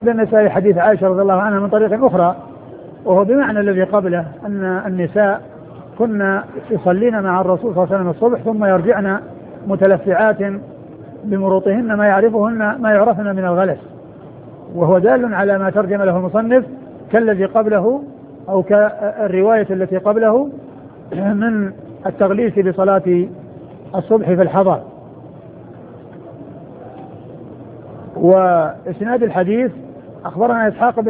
النسائي حديث عائشة رضي الله عنها من طريق أخرى، وهو بمعنى الذي قبله، أن النساء كنا يصلين مع الرسول صلى الله عليه وسلم الصبح ثم يرجعن متلفعات بمروطهن ما يعرفن من الغلس، وهو دال على ما ترجم له المصنف كالذي قبله أو كالرواية التي قبله من التغليس بصلاة الصبح في الحضر. وإسناد الحديث أخبرنا إسحاق